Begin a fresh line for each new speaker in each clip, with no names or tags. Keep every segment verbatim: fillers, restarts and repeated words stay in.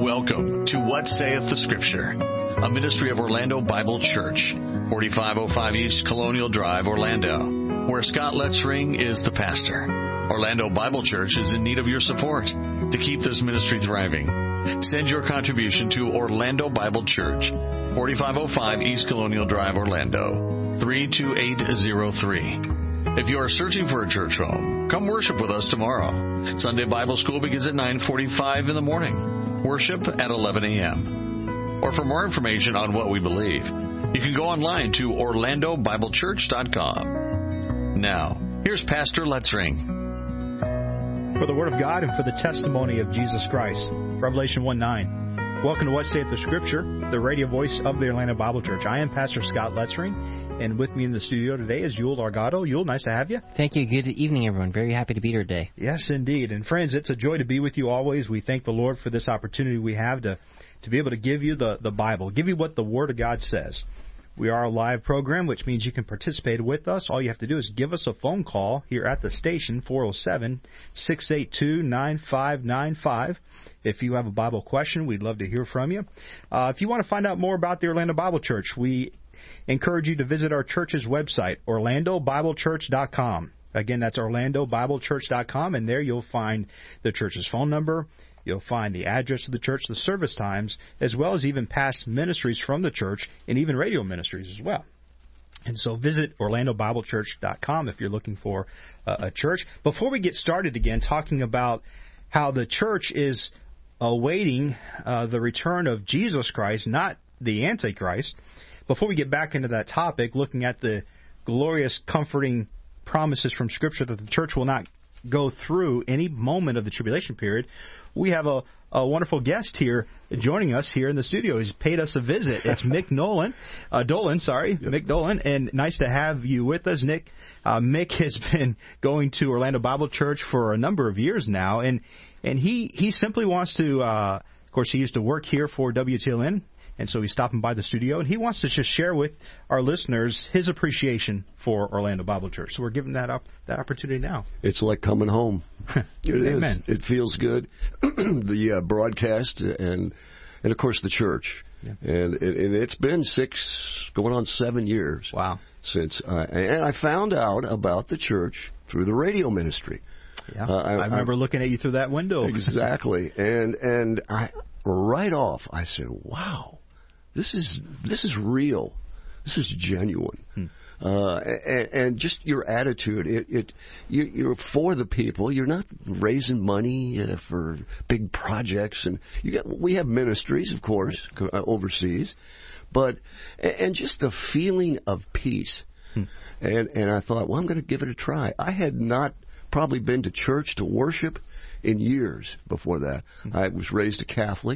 Welcome to What Saith the Scripture, a ministry of Orlando Bible Church, forty-five oh five East Colonial Drive, Orlando, where Scott Letzring is the pastor. Orlando Bible Church is in need of your support to keep this ministry thriving. Send your contribution to Orlando Bible Church, forty-five oh five East Colonial Drive, Orlando, three two eight zero three. If you are searching for a church home, come worship with us tomorrow. Sunday Bible School begins at nine forty-five in the morning. Worship at eleven a.m. Or for more information on what we believe, you can go online to orlando bible church dot com. Now, here's Pastor Letzring.
For the Word of God and for the testimony of Jesus Christ. Revelation one nine. Welcome to What Saith the Scripture, the radio voice of the Orlando Bible Church. I am Pastor Scott Letzring, and with me in the studio today is Yul Largado. Yul, nice to have you.
Thank you. Good evening, everyone. Very happy to be here today.
Yes, indeed. And friends, it's a joy to be with you always. We thank the Lord for this opportunity we have to, to be able to give you the, the Bible, give you what the Word of God says. We are a live program, which means you can participate with us. All you have to do is give us a phone call here at the station, four oh seven, six eight two, nine five nine five. If you have a Bible question, we'd love to hear from you. Uh, if you want to find out more about the Orlando Bible Church, we encourage you to visit our church's website, orlando bible church dot com. Again, that's orlando bible church dot com, and there you'll find the church's phone number. You'll find the address of the church, the service times, as well as even past ministries from the church and even radio ministries as well. And so visit orlando bible church dot com if you're looking for uh, a church. Before we get started again, talking about how the church is awaiting uh, the return of Jesus Christ, not the Antichrist, before we get back into that topic, looking at the glorious, comforting promises from Scripture that the church will not go through any moment of the tribulation period, we have a, a wonderful guest here joining us here in the studio. He's paid us a visit. It's Mick Nolan, uh, Dolan, sorry, yep. Mick Dolan, and nice to have you with us, Nick. Uh, Mick has been going to Orlando Bible Church for a number of years now, and and he, he simply wants to, uh, of course, he used to work here for W T L N, and so he's stopping by the studio, and he wants to just share with our listeners his appreciation for Orlando Bible Church. So we're giving that up that opportunity now.
It's like coming home. It
Amen.
is. It feels good. the uh, broadcast and and of course the church. Yeah. And, and it's been six, going on seven years.
Wow.
Since uh, and I found out about the church through the radio ministry.
Yeah, uh, I, I remember I, looking at you through that window.
Exactly. and and I right off I said, wow. This is this is real. This is genuine, hmm. uh, and, and just your attitude. It, it you, you're for the people. You're not raising money uh, for big projects, and you get. We have ministries, of course, uh, overseas, but and just the feeling of peace. Hmm. And and I thought, well, I'm going to give it a try. I had not probably been to church to worship in years before that. Hmm. I was raised a Catholic.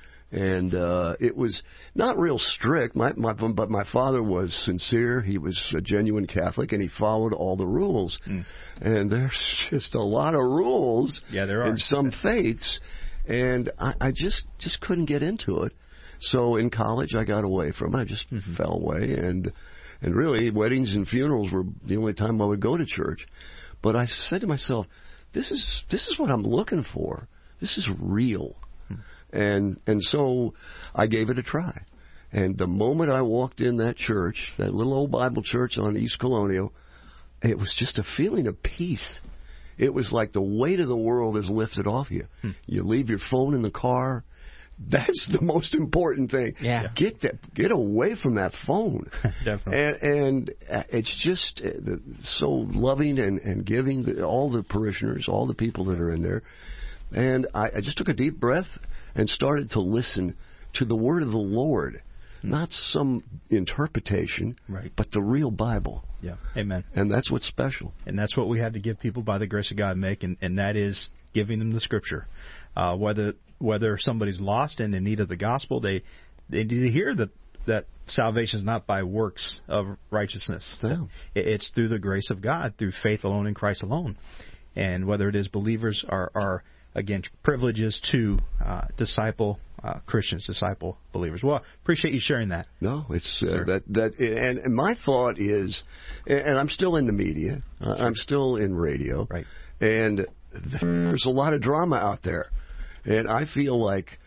And uh, it was not real strict, my, my, but my father was sincere. He was a genuine Catholic, and he followed all the rules. Mm. And there's just a lot of rules
yeah, there are.
in some faiths, and I, I just, just couldn't get into it. So in college, I got away from it. I just mm-hmm. fell away, and and really, weddings and funerals were the only time I would go to church. But I said to myself, this is this is what I'm looking for. This is real. Mm. And and so I gave it a try. And the moment I walked in that church, that little old Bible church on East Colonial, it was just a feeling of peace. It was like the weight of the world is lifted off you. Hmm. You leave your phone in the car. That's the most important thing.
Yeah.
Get that, get away from that phone.
Definitely.
And, and it's just so loving and, and giving, all the parishioners, all the people that are in there. And I, I just took a deep breath and started to listen to the word of the Lord, not some interpretation,
right.
but the real Bible.
Yeah, amen.
And that's what's special.
And that's what we have to give people by the grace of God, Mick, and, and that is giving them the Scripture. Uh, whether whether somebody's lost and in need of the gospel, they they need to hear that that salvation is not by works of righteousness.
Yeah.
It, it's through the grace of God, through faith alone in Christ alone. And whether it is believers are are again, privileges to uh, disciple uh, Christians, disciple believers. Well, appreciate you sharing that.
No, it's uh, that that, and, and my thought is, and I'm still in the media, uh, I'm still in radio,
right?
And there's a lot of drama out there, and I feel like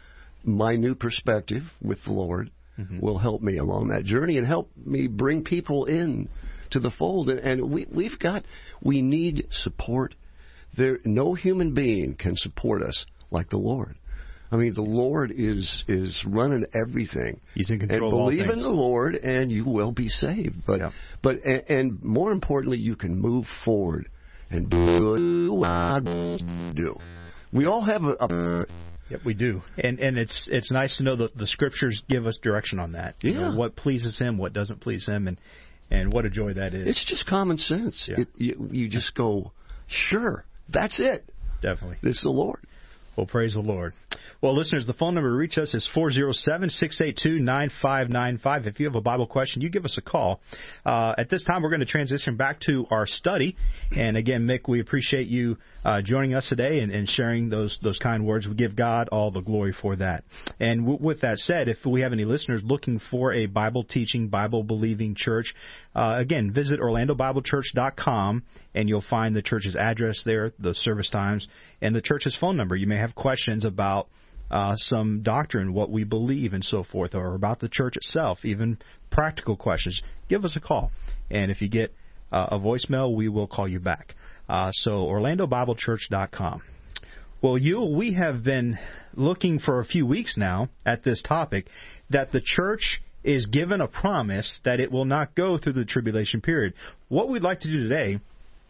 my new perspective with the Lord mm-hmm. will help me along that journey and help me bring people in to the fold. And, and we, we've got, we need support. There, no human being can support us like the Lord. I mean, the Lord is is running everything.
He's in control
and
of all
believe
things.
in the Lord, and you will be saved. But yeah. but and, and more importantly, you can move forward and do what God do. We all have a. a
Yep, we do, and and it's it's nice to know that the Scriptures give us direction on that. You
yeah.
know, what pleases Him, what doesn't please Him, and and what a joy that is.
It's just common sense.
Yeah.
It, you, you just go, sure, that's it.
Definitely,
it's the Lord.
Well, praise the Lord. Well, listeners, the phone number to reach us is four oh seven, six eight two, nine five nine five. If you have a Bible question, you give us a call. Uh, at this time, we're going to transition back to our study. And again, Mick, we appreciate you uh, joining us today and, and sharing those those kind words. We give God all the glory for that. And w- with that said, if we have any listeners looking for a Bible-teaching, Bible-believing church, uh, again, visit orlando bible church dot com, and you'll find the church's address there, the service times, and the church's phone number. You may have questions about uh, some doctrine, what we believe, and so forth, or about the church itself, even practical questions. Give us a call. And if you get uh, a voicemail, we will call you back. Uh, so orlando bible church dot com. Well, you, we have been looking for a few weeks now at this topic, that the church is given a promise that it will not go through the tribulation period. What we'd like to do today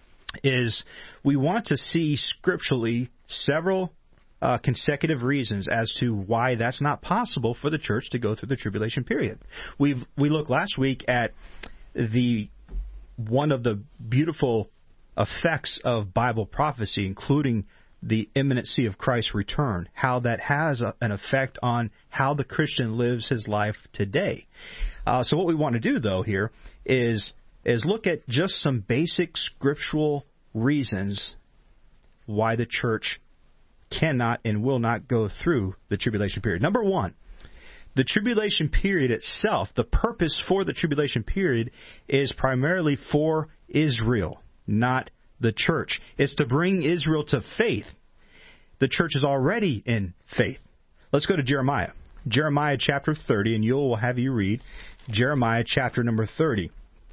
is we want to see scripturally several uh, consecutive reasons as to why that's not possible for the church to go through the tribulation period. We've we looked last week at the one of the beautiful effects of Bible prophecy, including the imminency of Christ's return, how that has a, an effect on how the Christian lives his life today. Uh, so what we want to do, though, here is is look at just some basic scriptural reasons why the church cannot and will not go through the tribulation period. Number one, the tribulation period itself, the purpose for the tribulation period is primarily for Israel, not the church. It's to bring Israel to faith. The church is already in faith. Let's go to Jeremiah. Jeremiah chapter thirty, and you'll have you read Jeremiah chapter number thirty.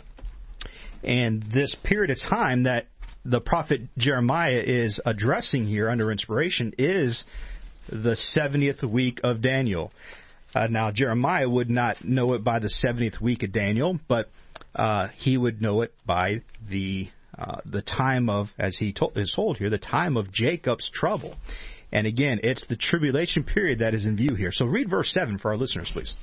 And this period of time that the prophet Jeremiah is addressing here under inspiration is the seventieth week of Daniel. Uh, now, Jeremiah would not know it by the seventieth week of Daniel, but uh, he would know it by the uh, the time of, as he told, is told here, the time of Jacob's trouble. And again, it's the tribulation period that is in view here. So read verse seven for our listeners, please.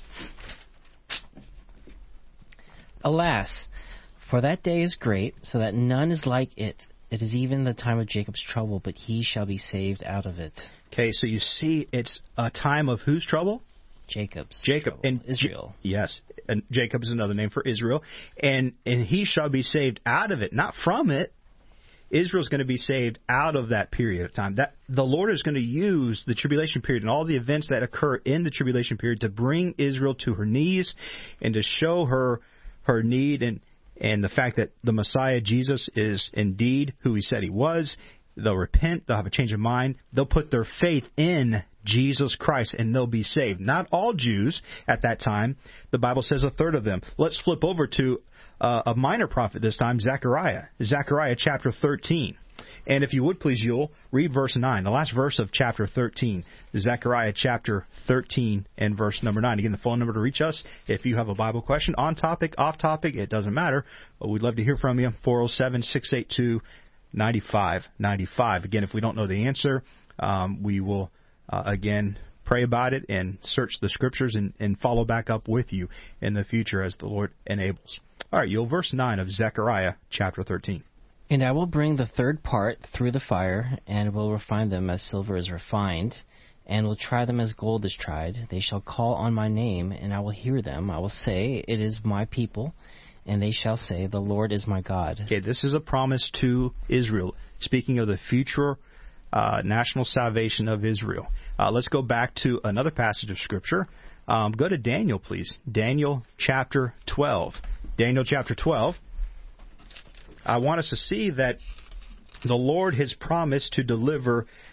Alas, for that day is great, so that none is like it. It is even the time of Jacob's trouble, but he shall be saved out of it. Okay,
so you see, it's a time of whose trouble?
Jacob's
Jacob
trouble.
and
Israel.
J- yes, and Jacob is another name for Israel, and and he shall be saved out of it, not from it. Israel's going to be saved out of that period of time. That the Lord is going to use the tribulation period and all the events that occur in the tribulation period to bring Israel to her knees and to show her her need and and the fact that the Messiah Jesus is indeed who he said he was. They'll repent. They'll have a change of mind. They'll put their faith in Jesus Christ, and they'll be saved. Not all Jews at that time. The Bible says a third of them. Let's flip over to uh, a minor prophet this time, Zechariah. Zechariah chapter thirteen. And if you would please, you'll read verse nine, the last verse of chapter thirteen. Zechariah chapter thirteen and verse number nine. Again, the phone number to reach us if you have a Bible question, on topic, off topic, it doesn't matter. But we'd love to hear from you. four oh seven, six eight two, nine five nine five. Again, if we don't know the answer, um, we will, uh, again, pray about it and search the Scriptures and, and follow back up with you in the future as the Lord enables. All right, you'll verse nine of Zechariah chapter thirteen.
And I will bring the third part through the fire, and will refine them as silver is refined, and will try them as gold is tried. They shall call on my name, and I will hear them. I will say, it is my people, and they shall say, the Lord is my God.
Okay, this is a promise to Israel, speaking of the future uh, national salvation of Israel. Uh, let's go back to another passage of Scripture. Um, go to Daniel, please. Daniel chapter twelve. Daniel chapter twelve. I want us to see that the Lord has promised to deliver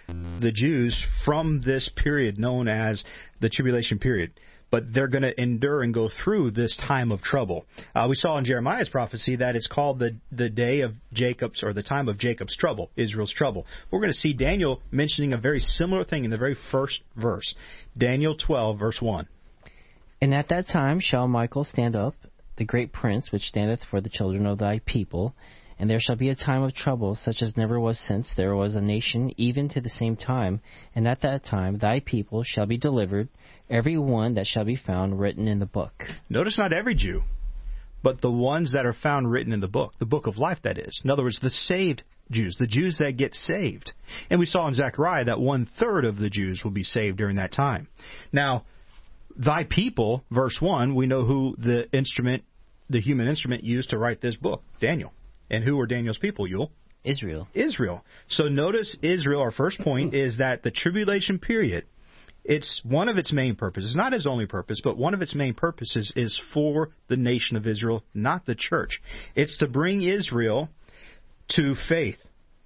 the Jews from this period known as the tribulation period. But they're going to endure and go through this time of trouble. Uh, we saw in Jeremiah's prophecy that it's called the, the day of Jacob's, or the time of Jacob's trouble, Israel's trouble. We're going to see Daniel mentioning a very similar thing in the very first verse. Daniel twelve, verse one.
And at that time shall Michael stand up, the great prince, which standeth for the children of thy people. And there shall be a time of trouble, such as never was since there was a nation, even to the same time. And at that time thy people shall be delivered, every one that shall be found written in the book.
Notice not every Jew, but the ones that are found written in the book, the book of life, that is. In other words, the saved Jews, the Jews that get saved. And we saw in Zechariah that one-third of the Jews will be saved during that time. Now, thy people, verse one, we know who the instrument, the human instrument used to write this book, Daniel. And who were Daniel's people, Yul?
Israel.
Israel. So notice Israel, our first point, is that the tribulation period, it's one of its main purposes, not its only purpose, but one of its main purposes is for the nation of Israel, not the church. It's to bring Israel to faith.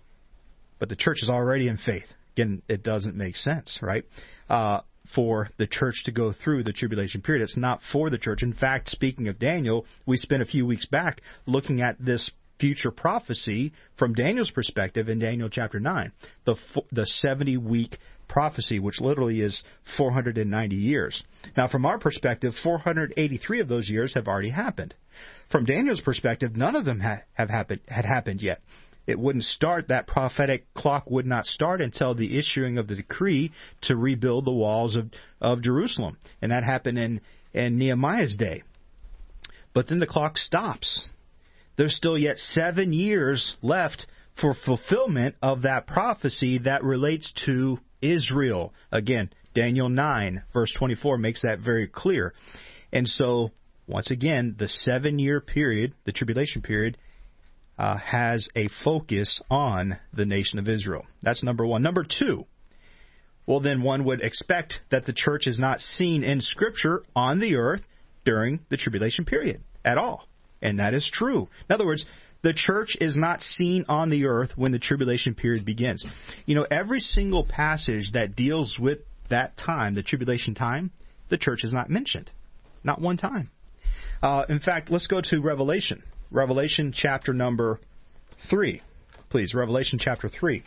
But the church is already in faith. Again, it doesn't make sense, right? Uh, for the church to go through the tribulation period. It's not for the church. In fact, speaking of Daniel, we spent a few weeks back looking at this future prophecy from Daniel's perspective in Daniel chapter nine, the the seventy-week prophecy, which literally is four hundred ninety years. Now, from our perspective, four hundred eighty-three of those years have already happened. From Daniel's perspective, none of them ha- have happened had happened yet. It wouldn't start, that prophetic clock would not start until the issuing of the decree to rebuild the walls of, of Jerusalem. And that happened in, in Nehemiah's day. But then the clock stops. There's still yet seven years left for fulfillment of that prophecy that relates to Israel. Again, Daniel nine, verse twenty-four makes that very clear. And so, once again, the seven-year period, the tribulation period, uh, has a focus on the nation of Israel. That's number one. Number two, well, then one would expect that the church is not seen in Scripture on the earth during the tribulation period at all. And that is true. In other words, the church is not seen on the earth when the tribulation period begins. You know, every single passage that deals with that time, the tribulation time, the church is not mentioned. Not one time. Uh, in fact, let's go to Revelation. Revelation chapter number three. Please, Revelation chapter three.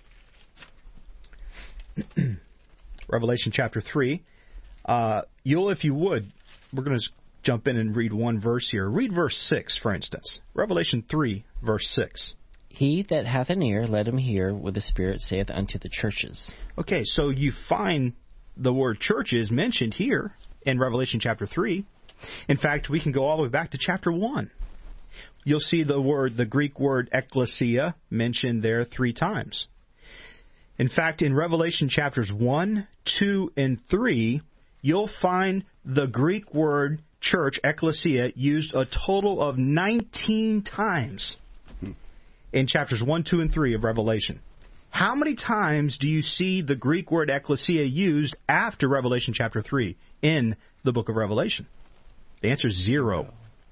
Revelation chapter three. Uh, Yul, if you would, we're going to jump in and read one verse here. Read verse six, for instance. Revelation three, verse six.
He that hath an ear, let him hear what the Spirit saith unto the churches.
Okay, so you find the word churches mentioned here in Revelation chapter three. In fact, we can go all the way back to chapter one. You'll see the word, the Greek word ekklesia, mentioned there three times. In fact, in Revelation chapters one, two, and three, you'll find the Greek word church, ekklesia, used a total of nineteen times in chapters one, two, and three of Revelation. How many times do you see the Greek word ekklesia used after Revelation chapter three in the book of Revelation? The answer is zero.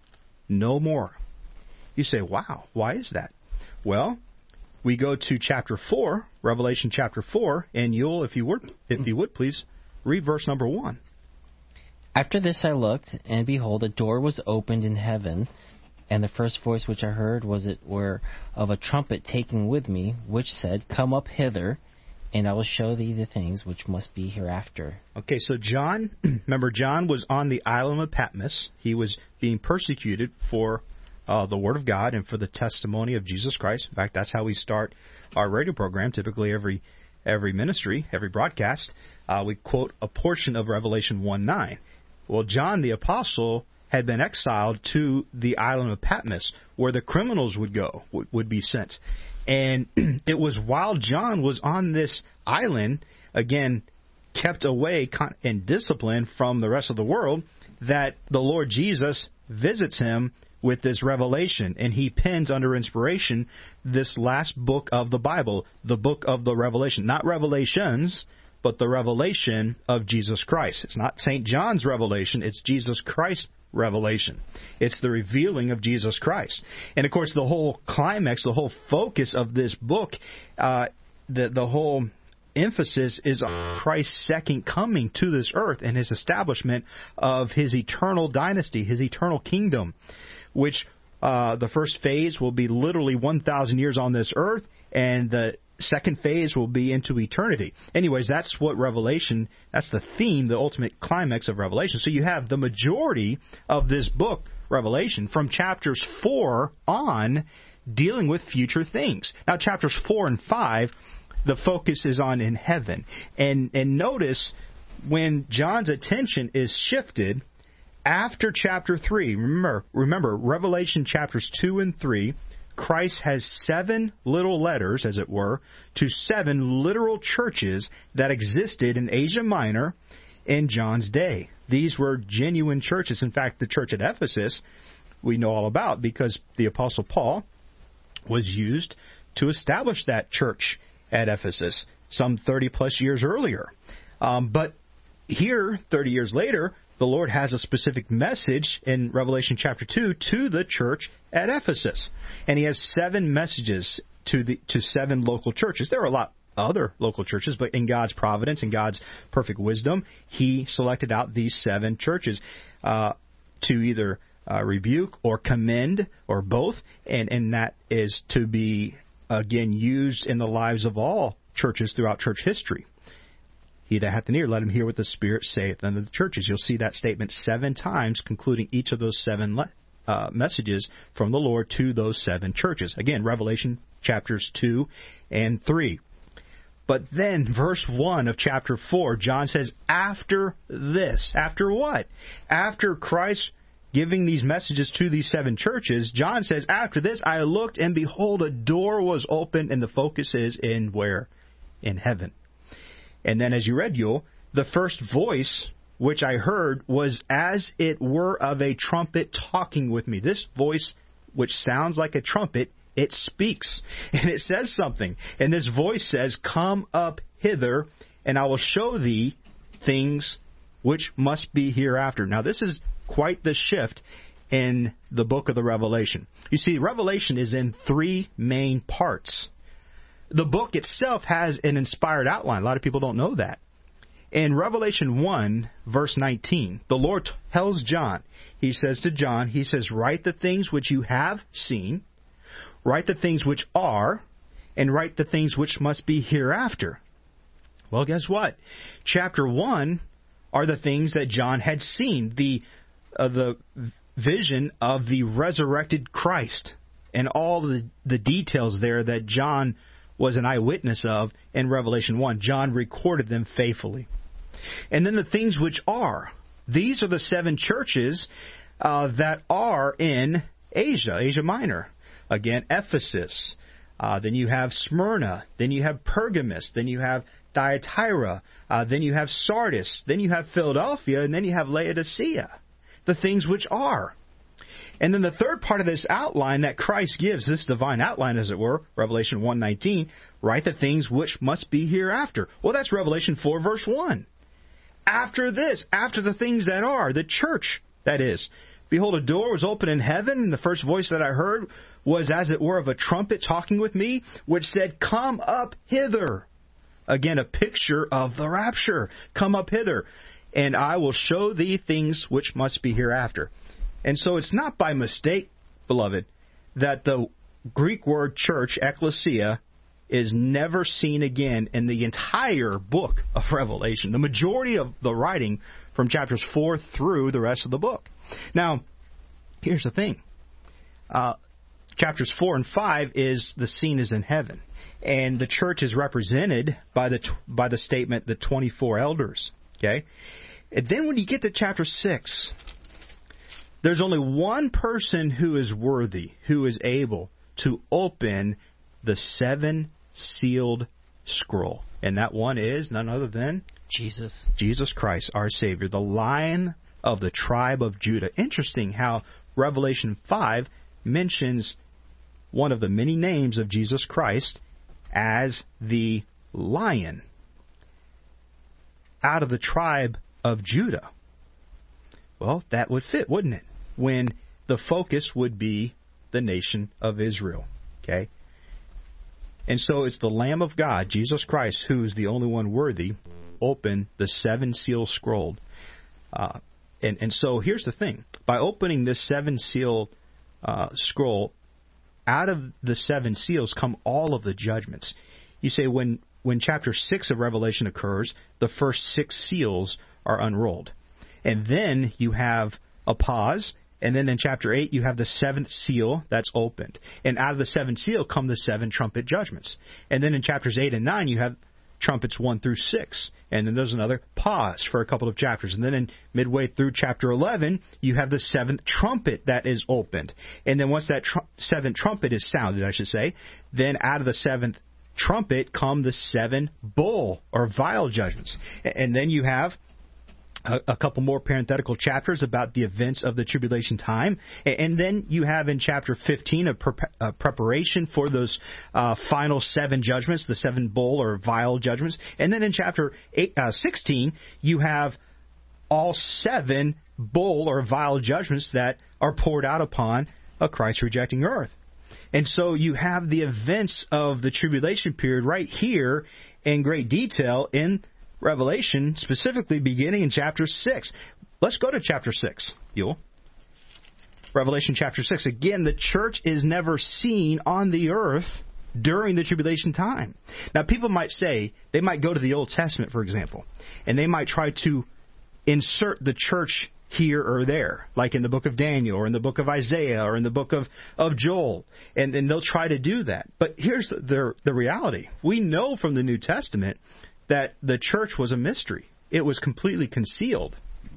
No more. You say, wow, why is that? Well, we go to chapter four, Revelation chapter four, and you'll, if you would, if you would please, read verse number one.
After this I looked, and behold, a door was opened in heaven, and the first voice which I heard was it were of a trumpet taken with me, which said, Come up hither, and I will show thee the things which must be hereafter. Okay,
so John, remember, John was on the island of Patmos. He was being persecuted for uh, the Word of God and for the testimony of Jesus Christ. In fact, that's how we start our radio program, typically every every ministry, every broadcast. Uh, we quote a portion of Revelation one nine. Well, John the Apostle had been exiled to the island of Patmos, where the criminals would go, would, would be sent. And it was while John was on this island, again, kept away and disciplined from the rest of the world, that the Lord Jesus visits him with this revelation. And he pens under inspiration this last book of the Bible, the book of the Revelation. Not Revelations, but the revelation of Jesus Christ. It's not Saint John's revelation, it's Jesus Christ's revelation. It's the revealing of Jesus Christ. And of course, the whole climax, the whole focus of this book, uh, the, the whole emphasis is on Christ's second coming to this earth and his establishment of his eternal dynasty, his eternal kingdom, which uh, the first phase will be literally one thousand years on this earth, and the second phase will be into eternity. Anyways, that's what Revelation, that's the theme, the ultimate climax of Revelation. So you have the majority of this book, Revelation, from chapters four on, dealing with future things. Now, chapters four and five, the focus is on in heaven. And and notice when John's attention is shifted after chapter three. Remember, remember Revelation chapters two and three, Christ has seven little letters, as it were, to seven literal churches that existed in Asia Minor in John's day. These were genuine churches. In fact, the church at Ephesus we know all about because the Apostle Paul was used to establish that church at Ephesus some thirty plus years earlier. Um, but here, thirty years later, the Lord has a specific message in Revelation chapter two to the church at Ephesus. And he has seven messages to the to seven local churches. There are a lot other local churches, but in God's providence and God's perfect wisdom, he selected out these seven churches uh, to either uh, rebuke or commend or both, and, and that is to be, again, used in the lives of all churches throughout church history. He that hath an ear, let him hear what the Spirit saith unto the churches. You'll see that statement seven times, concluding each of those seven le- uh, messages from the Lord to those seven churches. Again, Revelation chapters two and three. But then, verse one of chapter four, John says, after this, after what? After Christ giving these messages to these seven churches, John says, after this I looked, and behold, a door was opened, and the focus is in where? In heaven. And then, as you read, Yule, the first voice which I heard was as it were of a trumpet talking with me. This voice, which sounds like a trumpet, it speaks, and it says something. And this voice says, come up hither, and I will show thee things which must be hereafter. Now, this is quite the shift in the book of the Revelation. You see, Revelation is in three main parts. The book itself has an inspired outline. A lot of people don't know that. In Revelation one, verse nineteen, the Lord tells John, he says to John, he says, write the things which you have seen, write the things which are, and write the things which must be hereafter. Well, guess what? Chapter one are the things that John had seen, the uh, the vision of the resurrected Christ, and all the, the details there that John was an eyewitness of in Revelation one. John recorded them faithfully. And then the things which are. These are the seven churches uh, that are in Asia, Asia Minor. Again, Ephesus. Uh, then you have Smyrna. Then you have Pergamos. Then you have Thyatira. Uh, then you have Sardis. Then you have Philadelphia. And then you have Laodicea. The things which are. And then the third part of this outline that Christ gives, this divine outline, as it were, Revelation one nineteen, write the things which must be hereafter. Well, that's Revelation four, verse one. After this, after the things that are, the church, that is. Behold, a door was opened in heaven, and the first voice that I heard was as it were of a trumpet talking with me, which said, come up hither. Again, a picture of the rapture. Come up hither, and I will show thee things which must be hereafter. And so it's not by mistake, beloved, that the Greek word church, ekklesia, is never seen again in the entire book of Revelation. The majority of the writing from chapters four through the rest of the book. Now, here's the thing. Uh, chapters four and five is the scene is in heaven. And the church is represented by the by the statement, the twenty-four elders. Okay? And then when you get to chapter six, there's only one person who is worthy, who is able to open the seven-sealed scroll. And that one is none other than
Jesus.
Jesus Christ, our Savior, the Lion of the tribe of Judah. Interesting how Revelation five mentions one of the many names of Jesus Christ as the Lion out of the tribe of Judah. Well, that would fit, wouldn't it? When the focus would be the nation of Israel. Okay? And so it's the Lamb of God, Jesus Christ, who is the only one worthy, open the seven seal scroll. Uh, and, and so here's the thing. By opening this seven seal uh, scroll, out of the seven seals come all of the judgments. You say when, when chapter six of Revelation occurs, the first six seals are unrolled. And then you have a pause, and then in chapter eight you have the seventh seal that's opened. And out of the seventh seal come the seven trumpet judgments. And then in chapters eight and nine you have trumpets one through six. And then there's another pause for a couple of chapters. And then in midway through chapter eleven, you have the seventh trumpet that is opened. And then once that tr- seventh trumpet is sounded, I should say, then out of the seventh trumpet come the seven bowl or vial judgments. And then you have a, a couple more parenthetical chapters about the events of the tribulation time. And then you have in chapter fifteen a, pre- a preparation for those uh, final seven judgments, the seven bowl or vial judgments. And then in chapter eight, uh, sixteen, you have all seven bowl or vial judgments that are poured out upon a Christ-rejecting earth. And so you have the events of the tribulation period right here in great detail in Revelation, specifically beginning in chapter six. Let's go to chapter six, Yule. Revelation chapter six. Again, the church is never seen on the earth during the tribulation time. Now, people might say, they might go to the Old Testament, for example, and they might try to insert the church here or there, like in the book of Daniel or in the book of Isaiah or in the book of, of Joel, and, and they'll try to do that. But here's the, the, the reality. We know from the New Testament that the church was a mystery. It was completely concealed,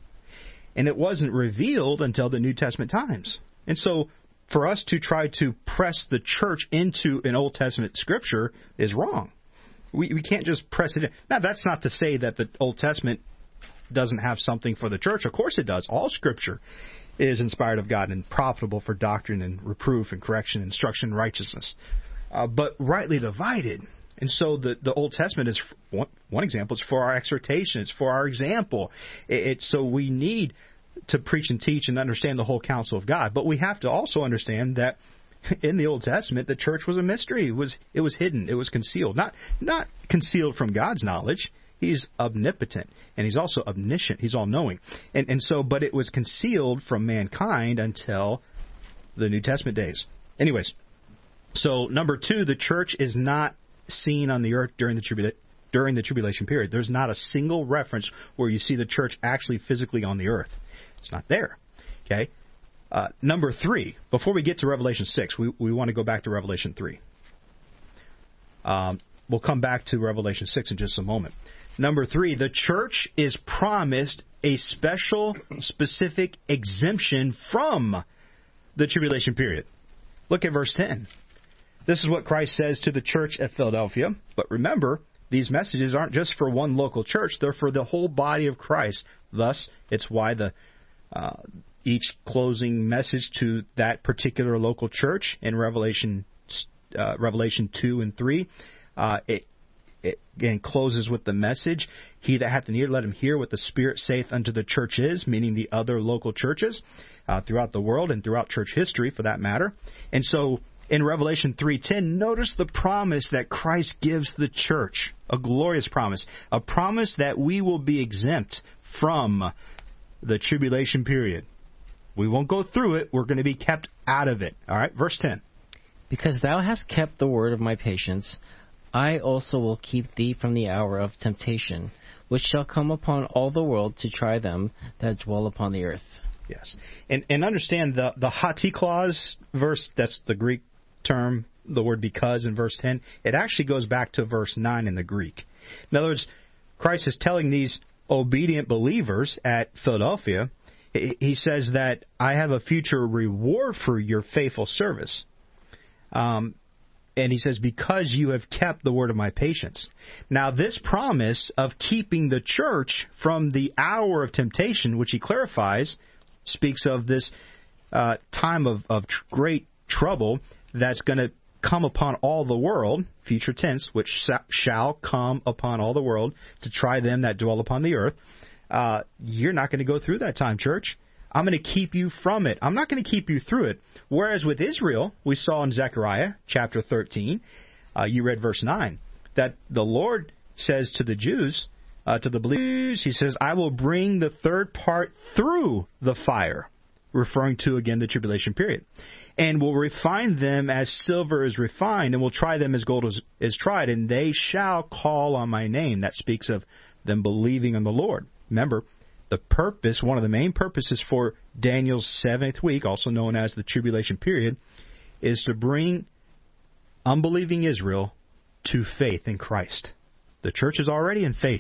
and it wasn't revealed until the New Testament times. And so for us to try to press the church into an Old Testament scripture is wrong. We, we can't just press it in. Now, that's not to say that the Old Testament doesn't have something for the church. Of course it does. All Scripture is inspired of God and profitable for doctrine and reproof and correction, instruction, and righteousness. Uh, but rightly divided. And so the, the Old Testament is, one, one example, it's for our exhortation, it's for our example. It, it's so we need to preach and teach and understand the whole counsel of God. But we have to also understand that in the Old Testament, the church was a mystery. It was, it was hidden. It was concealed. Not, not concealed from God's knowledge. He's omnipotent, and he's also omniscient. He's all-knowing. And, and so, but it was concealed from mankind until the New Testament days. Anyways, so number two, the church is not seen on the earth during the, tribula- during the tribulation period. There's not a single reference where you see the church actually physically on the earth. It's not there. Okay. Uh, number three, before we get to Revelation six, we, we want to go back to Revelation three. Um, we'll come back to Revelation six in just a moment. Number three, the church is promised a special, specific exemption from the tribulation period. Look at verse ten. This is what Christ says to the church at Philadelphia. But remember, these messages aren't just for one local church. They're for the whole body of Christ. Thus, it's why the uh, each closing message to that particular local church in Revelation uh, Revelation two and three, uh, it It again closes with the message, he that hath an ear, let him hear what the Spirit saith unto the churches, meaning the other local churches uh, throughout the world and throughout church history, for that matter. And so in Revelation three ten, notice the promise that Christ gives the church, a glorious promise, a promise that we will be exempt from the tribulation period. We won't go through it. We're going to be kept out of it. All right, verse ten.
Because thou hast kept the word of my patience, I also will keep thee from the hour of temptation, which shall come upon all the world to try them that dwell upon the earth.
Yes. And and understand the, the hati clause verse, that's the Greek term, the word because in verse ten, it actually goes back to verse nine in the Greek. In other words, Christ is telling these obedient believers at Philadelphia, he says that I have a future reward for your faithful service. Um And he says, because you have kept the word of my patience. Now, this promise of keeping the church from the hour of temptation, which he clarifies, speaks of this uh, time of, of tr- great trouble that's going to come upon all the world, future tense, which sh- shall come upon all the world to try them that dwell upon the earth. Uh, you're not going to go through that time, church. I'm going to keep you from it. I'm not going to keep you through it. Whereas with Israel, we saw in Zechariah chapter thirteen, Uh, you read verse nine, that the Lord says to the Jews, uh, to the believers, he says, I will bring the third part through the fire, referring to, again, the tribulation period, and will refine them as silver is refined, and will try them as gold is, is tried, and they shall call on my name. That speaks of them believing on the Lord. Remember, the purpose, one of the main purposes for Daniel's seventh week, also known as the tribulation period, is to bring unbelieving Israel to faith in Christ. The church is already in faith.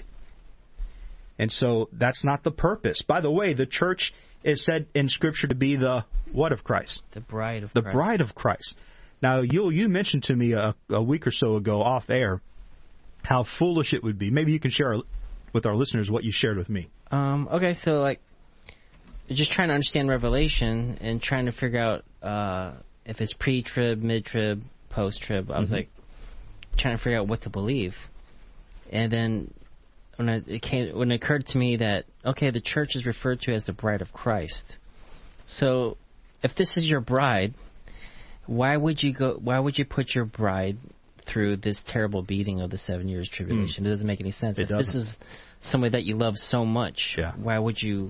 And so that's not the purpose. By the way, the church is said in Scripture to be the what of Christ?
The bride of
the
Christ.
The bride of Christ. Now, you you mentioned to me a, a week or so ago off air how foolish it would be. Maybe you can share with our listeners what you shared with me.
Um, okay, so like just trying to understand Revelation and trying to figure out uh, if it's pre-trib, mid-trib, post-trib. I was mm-hmm. like trying to figure out what to believe. And then when it, it came, when it occurred to me that, okay, the church is referred to as the bride of Christ. So if this is your bride, why would you go? Why would you put your bride through this terrible beating of the seven years tribulation? Mm. It doesn't make any sense.
It
if
doesn't.
This is somebody that you love so much,
yeah. why
would you?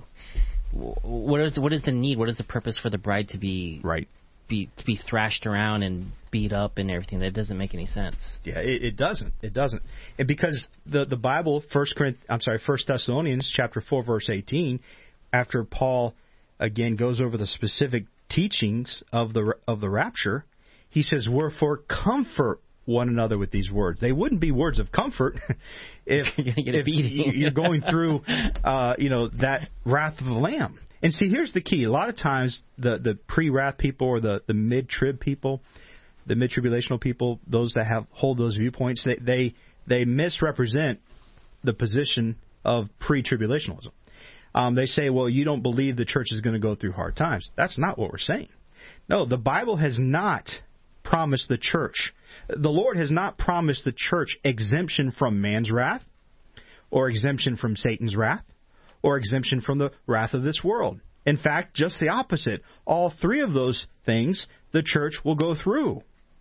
What is what is the need? What is the purpose for the bride to be
right?
Be to be thrashed around and beat up and everything? That doesn't make any sense.
Yeah, it, it doesn't. It doesn't. And because the the Bible, First Corinthians, I'm sorry, First Thessalonians chapter four verse eighteen, after Paul again goes over the specific teachings of the of the rapture, he says, "Wherefore comfort one another with these words." They wouldn't be words of comfort if, if you're going through, uh, you know, that wrath of the Lamb. And see, here's the key. A lot of times, the, the pre-wrath people or the, the mid-trib people, the mid-tribulational people, those that have hold those viewpoints, they they, they misrepresent the position of pre-tribulationalism. Um, they say, well, you don't believe the church is going to go through hard times. That's not what we're saying. No, the Bible has not promised the church. The Lord has not promised the church exemption from man's wrath, or exemption from Satan's wrath, or exemption from the wrath of this world. In fact, just the opposite. All three of those things the church will go through.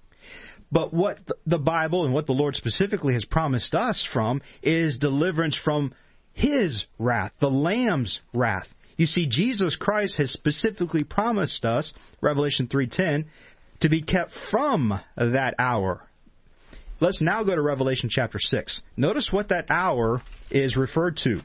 But what the Bible and what the Lord specifically has promised us from is deliverance from His wrath, the Lamb's wrath. You see, Jesus Christ has specifically promised us, Revelation three ten, to be kept from that hour. Let's now go to Revelation chapter six. Notice what that hour is referred to.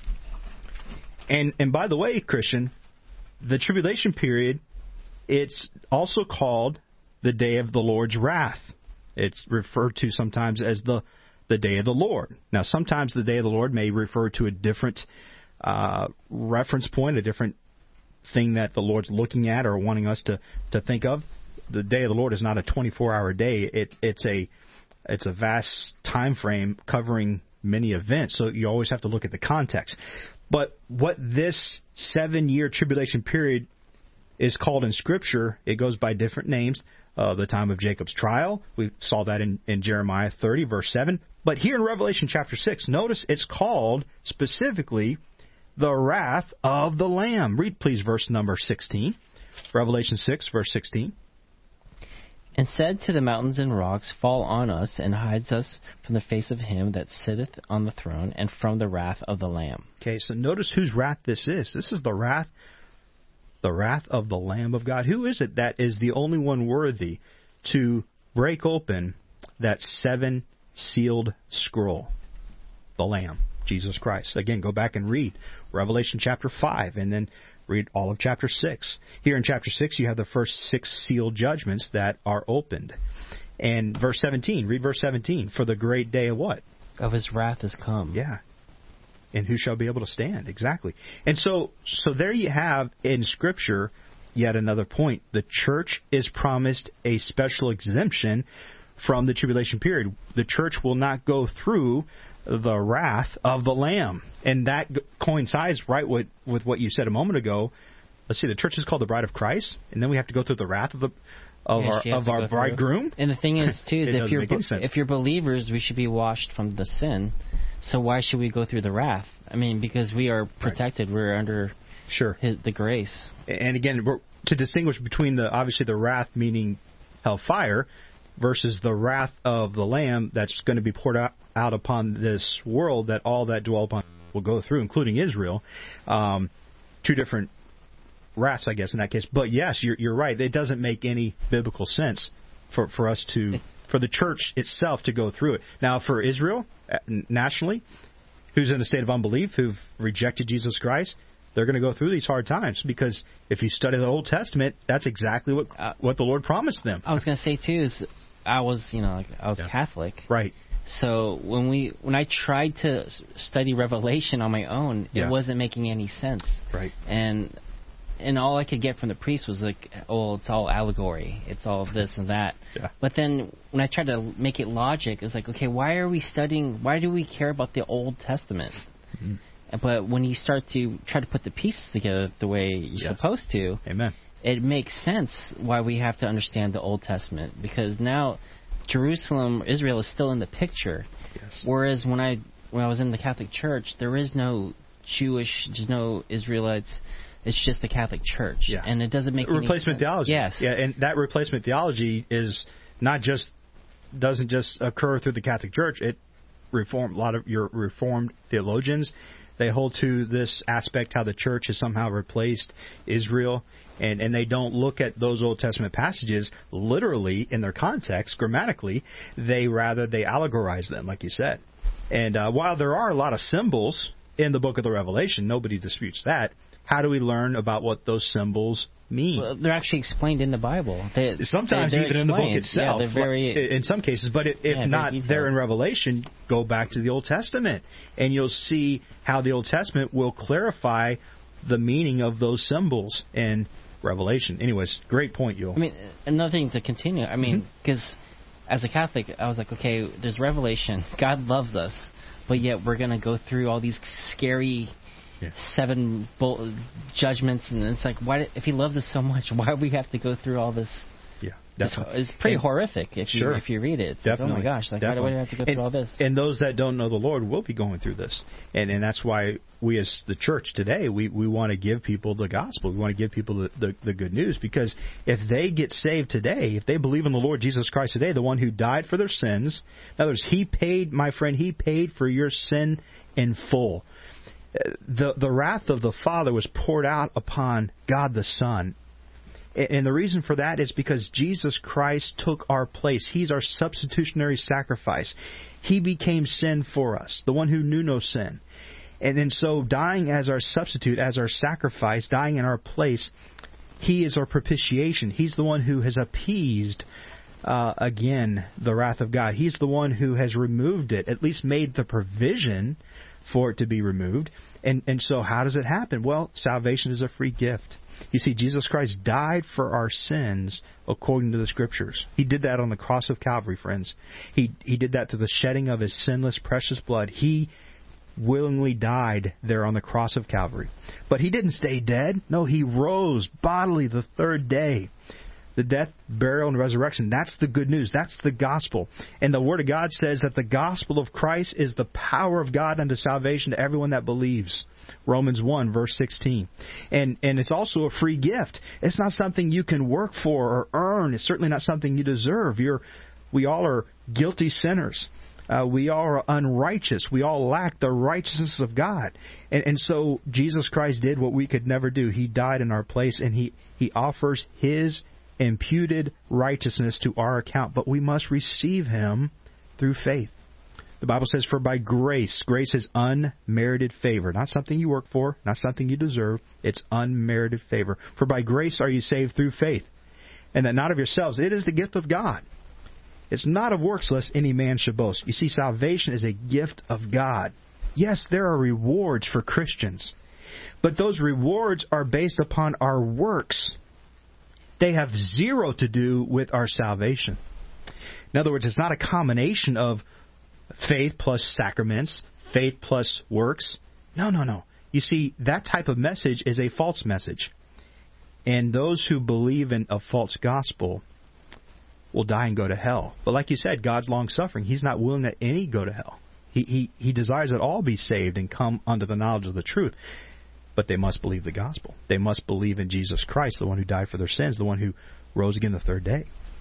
And and by the way, Christian, the tribulation period, it's also called the day of the Lord's wrath. It's referred to sometimes as the, the day of the Lord. Now, sometimes the day of the Lord may refer to a different uh, reference point, a different thing that the Lord's looking at or wanting us to, to think of. The day of the Lord is not a twenty-four hour day. It, it's a it's a vast time frame covering many events, so you always have to look at the context. But what this seven-year tribulation period is called in Scripture, it goes by different names. Uh, the time of Jacob's trial, we saw that in, in Jeremiah thirty, verse seven. But here in Revelation chapter six, notice it's called specifically the wrath of the Lamb. Read, please, verse number sixteen. Revelation six, verse sixteen.
And said to the mountains and rocks, fall on us, and hides us from the face of him that sitteth on the throne, and from the wrath of the Lamb.
Okay, so notice whose wrath this is. This is the wrath, the wrath of the Lamb of God. Who is it that is the only one worthy to break open that seven-sealed scroll? The Lamb, Jesus Christ. Again, go back and read Revelation chapter five, and then read all of chapter six. Here in chapter six, you have the first six sealed judgments that are opened. And verse seventeen, read verse seventeen. For the great day of what?
Of his wrath is come.
Yeah. And who shall be able to stand? Exactly. And so, so there you have in Scripture yet another point. The church is promised a special exemption from the tribulation period. The church will not go through the wrath of the Lamb. And that coincides right with, with what you said a moment ago. Let's see, the church is called the bride of Christ, and then we have to go through the wrath of the of
yeah,
our of our bridegroom.
And the thing is, too, is if you're if you're believers, we should be washed from the sin. So why should we go through the wrath? I mean, because we are protected. Right. We're under
sure
his, the grace.
And again, we're, to distinguish between the obviously the wrath meaning hellfire, versus the wrath of the Lamb that's going to be poured out, out upon this world that all that dwell upon will go through, including Israel. Um, two different wraths, I guess, in that case. But yes, you're, you're right. It doesn't make any biblical sense for, for us to, for the church itself to go through it. Now, for Israel, nationally, who's in a state of unbelief, who've rejected Jesus Christ, they're going to go through these hard times, because if you study the Old Testament, that's exactly what uh, what the Lord promised them.
I was going to say, too, is I was, you know, like I was
yeah.
Catholic.
Right.
So when we when I tried to study Revelation on my own,
yeah.
it wasn't making any sense.
Right.
And and all I could get from the priest was like, oh, it's all allegory. It's all this and that.
Yeah.
But then when I tried to make it logic, it's like, okay, why are we studying, why do we care about the Old Testament? Mm-hmm. But when you start to try to put the pieces together the way you're yes. supposed to,
Amen.
It makes sense why we have to understand the Old Testament, because now Jerusalem, Israel is still in the picture.
Yes.
Whereas when I when I was in the Catholic Church, there is no Jewish, there's no Israelites. It's just the Catholic Church,
yeah.
and it doesn't make any
replacement
sense.
theology.
Yes,
yeah, and that replacement theology is not just doesn't just occur through the Catholic Church. It reform a lot of your Reformed theologians. They hold to this aspect how the church has somehow replaced Israel, and, and they don't look at those Old Testament passages literally in their context, grammatically. They rather, they allegorize them, like you said. And uh, while there are a lot of symbols in the book of the Revelation, nobody disputes that, how do we learn about what those symbols mean?
Well, they're actually explained in the Bible. They,
Sometimes
they,
even explained. in the book itself.
Yeah, they're very,
in some cases. But if
yeah,
not there in Revelation, go back to the Old Testament, and you'll see how the Old Testament will clarify the meaning of those symbols in Revelation. Anyways, great point, Yul.
I mean, another thing to continue. I mean, because mm-hmm. as a Catholic, I was like, okay, there's Revelation. God loves us, but yet we're going to go through all these scary... Yeah. seven bull- judgments, and it's like, why? If he loves us so much, why do we have to go through all this?
Yeah,
definitely. It's, it's pretty and horrific if
sure.
you if you read it. It's
definitely.
Like, oh my gosh, like
definitely.
why do we have to go through
and,
all this?
And those that don't know the Lord will be going through this, and and that's why we as the church today we, we want to give people the gospel. We want to give people the, the the good news, because if they get saved today, if they believe in the Lord Jesus Christ today, the one who died for their sins, in other words, He paid, my friend, He paid for your sin in full. The the wrath of the Father was poured out upon God the Son. And the reason for that is because Jesus Christ took our place. He's our substitutionary sacrifice. He became sin for us, the one who knew no sin. And then so dying as our substitute, as our sacrifice, dying in our place, He is our propitiation. He's the one who has appeased, uh, again, the wrath of God. He's the one who has removed it, at least made the provision for it to be removed. And and so how does it happen? Well, salvation is a free gift. You see, Jesus Christ died for our sins according to the Scriptures. He did that on the cross of Calvary, friends. He he did that through the shedding of His sinless, precious blood. He willingly died there on the cross of Calvary. But He didn't stay dead. No, He rose bodily the third day. The death, burial, and resurrection, that's the good news. That's the gospel. And the Word of God says that the gospel of Christ is the power of God unto salvation to everyone that believes. Romans one, verse sixteen. And and it's also a free gift. It's not something you can work for or earn. It's certainly not something you deserve. You're, we all are guilty sinners. Uh, we all are unrighteous. We all lack the righteousness of God. And, and so Jesus Christ did what we could never do. He died in our place, and He, he offers His imputed righteousness to our account, but we must receive Him through faith. The Bible says, for by grace, grace is unmerited favor, not something you work for, not something you deserve, it's unmerited favor. For by grace are you saved through faith, and that not of yourselves, it is the gift of God. It's not of works, lest any man should boast. You see, salvation is a gift of God. Yes, there are rewards for Christians, but those rewards are based upon our works. They have zero to do with our salvation. In other words, it's not a combination of faith plus sacraments, faith plus works. No, no, no. You see, that type of message is a false message. And those who believe in a false gospel will die and go to hell. But like you said, God's long-suffering. He's not willing that any go to hell. He, he, he desires that all be saved and come unto the knowledge of the truth. But they must believe the gospel. They must believe in Jesus Christ, the one who died for their sins, the one who rose again the third day.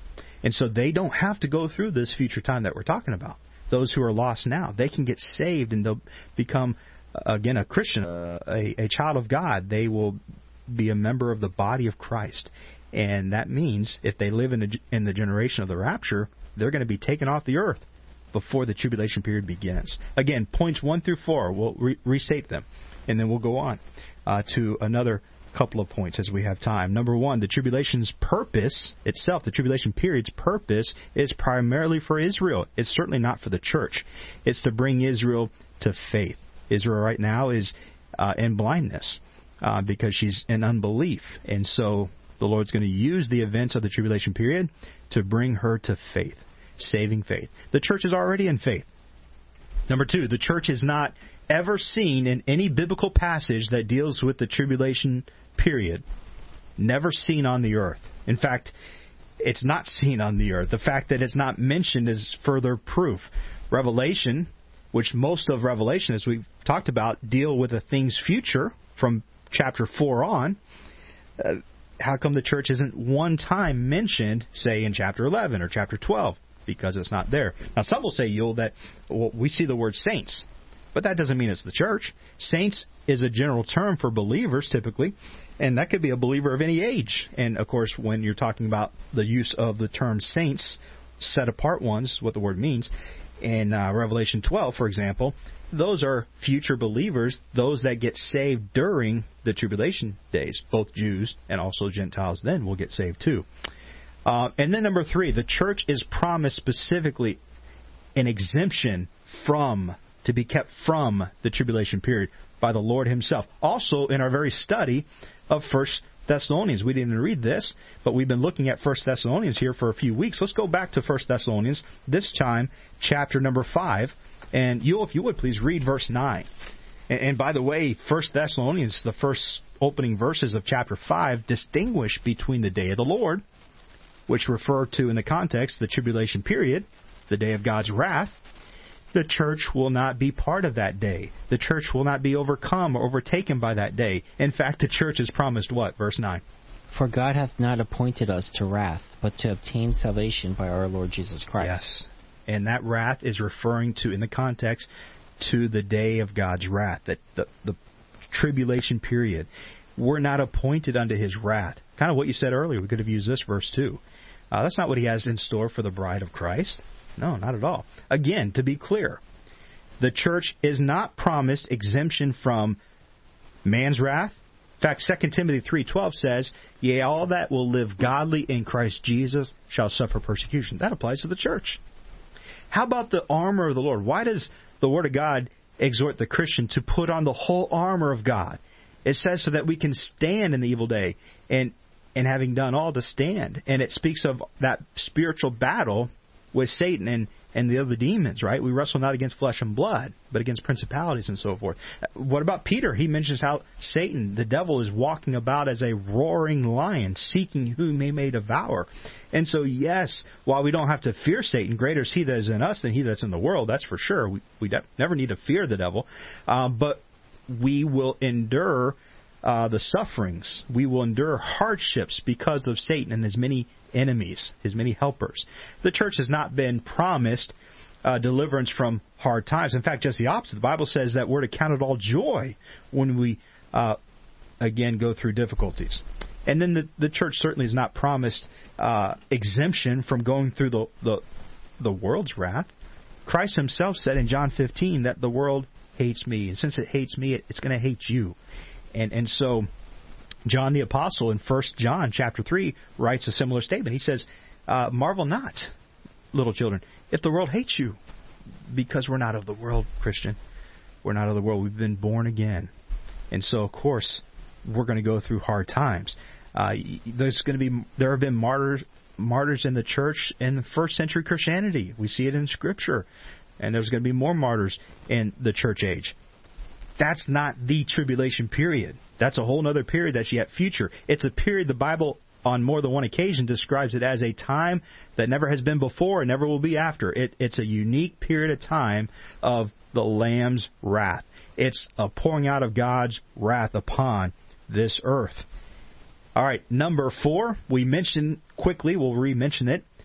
And so they don't have to go through this future time that we're talking about. Those who are lost now, they can get saved and they'll become, again, a Christian, uh, a, a child of God. They will be a member of the body of Christ. And that means if they live in the, in the generation of the rapture, they're going to be taken off the earth before the tribulation period begins. Again, points one through four, we'll re- restate them, and then we'll go on uh, to another couple of points as we have time. Number one, the tribulation's purpose itself, the tribulation period's purpose, is primarily for Israel. It's certainly not for the church. It's to bring Israel to faith. Israel right now is uh, in blindness uh, because she's in unbelief. And so the Lord's going to use the events of the tribulation period to bring her to faith, saving faith. The church is already in faith. Number two, the church is not ever seen in any biblical passage that deals with the tribulation period. Never seen on the earth. In fact, it's not seen on the earth. The fact that it's not mentioned is further proof. Revelation, which most of Revelation, as we've talked about, deal with the things future from chapter four on. Uh, how come the church isn't one time mentioned, say, in chapter eleven or chapter twelve? Because it's not there. Now, some will say, Yule, that well, we see the word saints, but that doesn't mean it's the church. Saints is a general term for believers, typically, and that could be a believer of any age. And, of course, when you're talking about the use of the term saints, set-apart ones, what the word means, in uh, Revelation twelve, for example, those are future believers, those that get saved during the tribulation days. Both Jews and also Gentiles then will get saved too. Uh, and then number three, the church is promised specifically an exemption from, to be kept from the tribulation period by the Lord himself. Also, in our very study of First Thessalonians, we didn't even read this, but we've been looking at First Thessalonians here for a few weeks. Let's go back to First Thessalonians, this time chapter number five. And you, if you would, please read verse nine. And, and by the way, First Thessalonians, the first opening verses of chapter five, distinguish between the day of the Lord, which refer to, in the context, the tribulation period, the day of God's wrath. The church will not be part of that day. The church will not be overcome or overtaken by that day. In fact, the church is promised what? Verse nine.
For God hath not appointed us to wrath, but to obtain salvation by our Lord Jesus Christ.
Yes. And that wrath is referring to, in the context, to the day of God's wrath, that the, the tribulation period. We're not appointed unto his wrath. Kind of what you said earlier. We could have used this verse too. Uh, that's not what he has in store for the bride of Christ. No, not at all. Again, to be clear, the church is not promised exemption from man's wrath. In fact, Second Timothy three twelve says, Yea, all that will live godly in Christ Jesus shall suffer persecution. That applies to the church. How about the armor of the Lord? Why does the Word of God exhort the Christian to put on the whole armor of God? It says so that we can stand in the evil day, and and having done all to stand. And it speaks of that spiritual battle with Satan and, and the other demons, right? We wrestle not against flesh and blood, but against principalities and so forth. What about Peter? He mentions how Satan, the devil, is walking about as a roaring lion, seeking whom he may devour. And so, yes, while we don't have to fear Satan, greater is he that is in us than he that's in the world, that's for sure. We, we never need to fear the devil. Um, but we will endure Uh, the sufferings. We will endure hardships because of Satan and his many enemies, his many helpers. The church has not been promised uh, deliverance from hard times. In fact, just the opposite. The Bible says that we're to count it all joy when we, uh, again, go through difficulties. And then the, the church certainly is not promised uh, exemption from going through the, the, the world's wrath. Christ himself said in John fifteen that the world hates me. And since it hates me, it, it's going to hate you. And and so John the Apostle in First John chapter three writes a similar statement. He says, uh, marvel not, little children, if the world hates you, because we're not of the world, Christian. We're not of the world. We've been born again. And so, of course, we're going to go through hard times. Uh, there's going to be there have been martyrs martyrs in the church in the first century Christianity. We see it in Scripture. And there's going to be more martyrs in the church age. That's not the tribulation period. That's a whole other period that's yet future. It's a period the Bible, on more than one occasion, describes it as a time that never has been before and never will be after. It, it's a unique period of time of the Lamb's wrath. It's a pouring out of God's wrath upon this earth. All right, number four, we mentioned quickly, we'll re-mention it,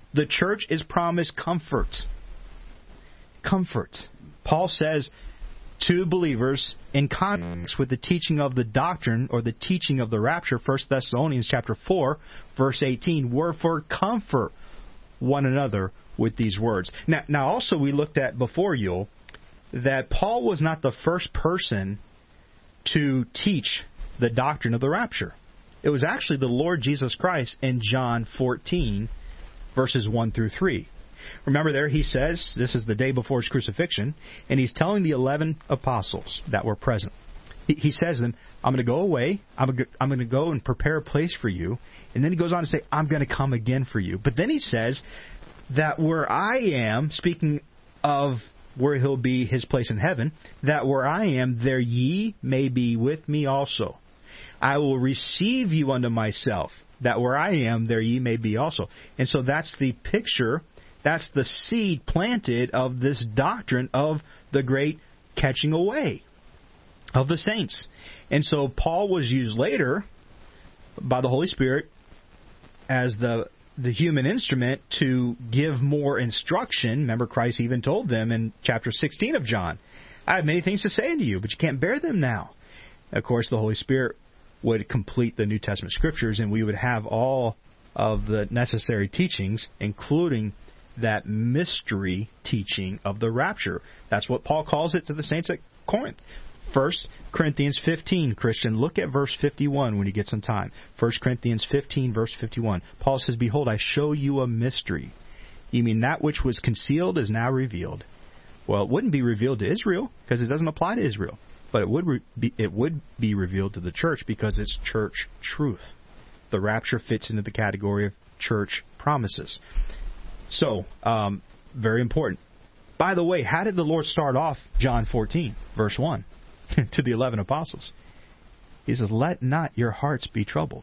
The church is promised comfort. Comfort. Paul says to believers in context with the teaching of the doctrine or the teaching of the rapture, First Thessalonians chapter four, verse eighteen, wherefore comfort one another with these words. Now, now also we looked at before, Yule, that Paul was not the first person to teach the doctrine of the rapture. It was actually the Lord Jesus Christ in John fourteen, verses one through three. Remember there he says, this is the day before his crucifixion, and he's telling the eleven apostles that were present. He, he says to them, I'm going to go away, I'm going I'm going to go and prepare a place for you, and then he goes on to say, I'm going to come again for you. But then he says that where I am, speaking of where he'll be his place in heaven, that where I am, there ye may be with me also. I will receive you unto myself, that where I am, there ye may be also. And so that's the picture, that's the seed planted of this doctrine of the great catching away of the saints. And so Paul was used later by the Holy Spirit as the the human instrument to give more instruction. Remember, Christ even told them in chapter sixteen of John, I have many things to say unto you, but you can't bear them now. Of course, the Holy Spirit would complete the New Testament Scriptures, and we would have all of the necessary teachings, including that mystery teaching of the rapture. That's what Paul calls it to the saints at Corinth. First Corinthians fifteen, Christian, look at verse fifty-one when you get some time. First Corinthians fifteen, verse fifty-one. Paul says, Behold, I show you a mystery. You mean that which was concealed is now revealed. Well, it wouldn't be revealed to Israel because it doesn't apply to Israel. But it would re- be, it would be revealed to the church because it's church truth. The rapture fits into the category of church promises. So, um, very important. By the way, how did the Lord start off John fourteen, verse one, to the eleven apostles? He says, let not your hearts be troubled.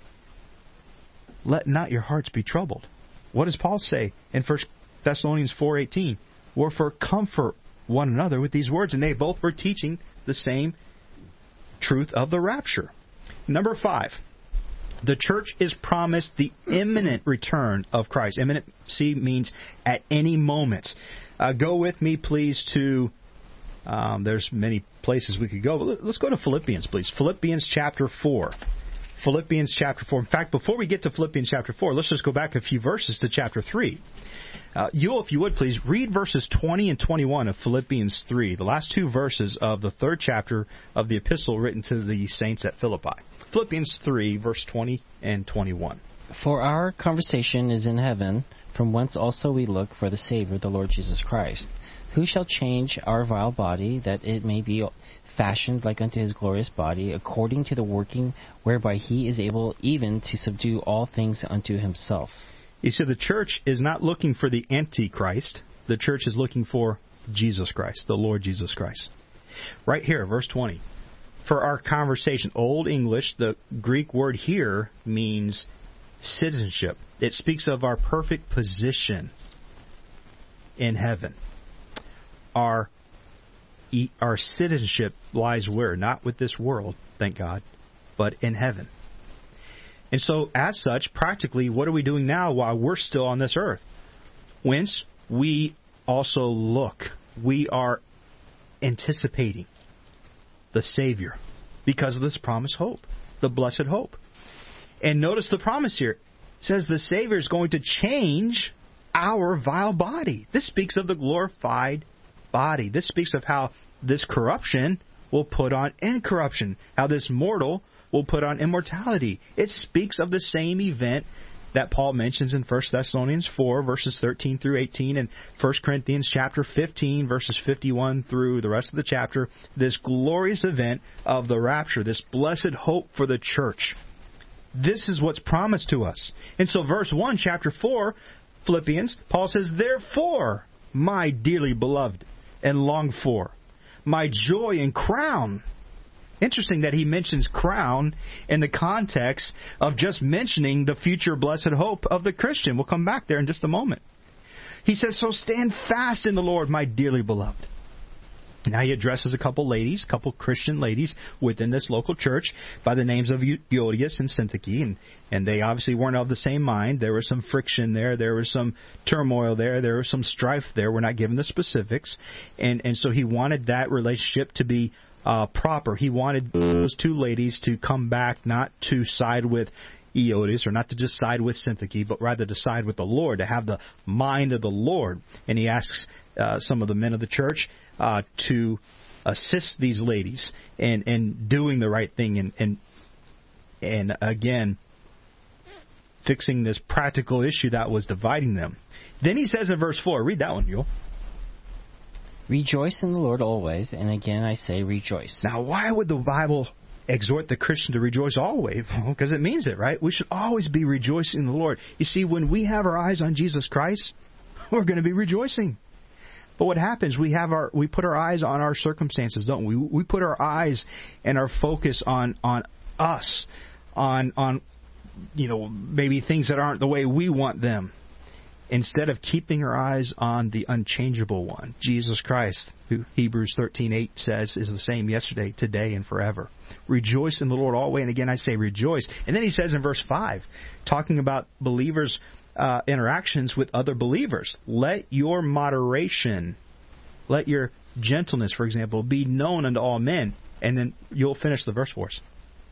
Let not your hearts be troubled. What does Paul say in First Thessalonians four eighteen? Wherefore comfort one another with these words. And they both were teaching the same truth of the rapture. Number five. The church is promised the imminent return of Christ. Imminent, see, means at any moment. Uh, go with me, please, to, um, there's many places we could go. But let's go to Philippians, please. Philippians chapter four. Philippians chapter four. In fact, before we get to Philippians chapter four, let's just go back a few verses to chapter three. Uh, you, if you would, please, read verses twenty and twenty-one of Philippians three, the last two verses of the third chapter of the epistle written to the saints at Philippi. Philippians three, verse twenty and twenty-one.
For our conversation is in heaven, from whence also we look for the Savior, the Lord Jesus Christ, who shall change our vile body, that it may be fashioned like unto his glorious body, according to the working whereby he is able even to subdue all things unto himself.
You see, the church is not looking for the Antichrist. The church is looking for Jesus Christ, the Lord Jesus Christ. Right here, verse twenty. For our conversation, Old English, the Greek word here means citizenship. It speaks of our perfect position in heaven. Our our citizenship lies where? Not with this world, thank God, but in heaven. And so, as such, practically, what are we doing now while we're still on this earth? Whence we also look. We are anticipating the Savior because of this promised hope, the blessed hope. And notice the promise here. It says the Savior is going to change our vile body. This speaks of the glorified body. This speaks of how this corruption will put on incorruption, how this mortal will put on immortality. It speaks of the same event that Paul mentions in First Thessalonians four, verses thirteen through eighteen, and First Corinthians chapter fifteen, verses fifty-one through the rest of the chapter, this glorious event of the rapture, this blessed hope for the church. This is what's promised to us. And so verse one, chapter four, Philippians, Paul says, Therefore, my dearly beloved and longed for, my joy and crown. Interesting that he mentions crown in the context of just mentioning the future blessed hope of the Christian. We'll come back there in just a moment. He says, So stand fast in the Lord, my dearly beloved. Now he addresses a couple ladies, a couple Christian ladies within this local church by the names of Euodias and Syntyche, and, and they obviously weren't of the same mind. There was some friction there. There was some turmoil there. There was some strife there. We're not given the specifics. And, and so he wanted that relationship to be uh, proper. He wanted those two ladies to come back, not to side with Euodias, or not to just side with Syntyche, but rather to side with the Lord, to have the mind of the Lord. And he asks uh, some of the men of the church uh, to assist these ladies in, in doing the right thing, and, and and again, fixing this practical issue that was dividing them. Then he says in verse four, read that one, Yule.
Rejoice in the Lord always, and again I say rejoice.
Now, why would the Bible exhort the Christian to rejoice always? Because it means it, right? We should always be rejoicing in the Lord. You see, when we have our eyes on Jesus Christ, we're going to be rejoicing. But what happens, we have our we put our eyes on our circumstances, don't we? We put our eyes and our focus on on us, on on you know, maybe things that aren't the way we want them, instead of keeping our eyes on the unchangeable one, Jesus Christ, who Hebrews thirteen eight says is the same yesterday, today, and forever. Rejoice in the Lord always, and again I say rejoice. And then he says in verse five, talking about believers' uh, interactions with other believers, let your moderation, let your gentleness, for example, be known unto all men. And then you'll finish the verse for us.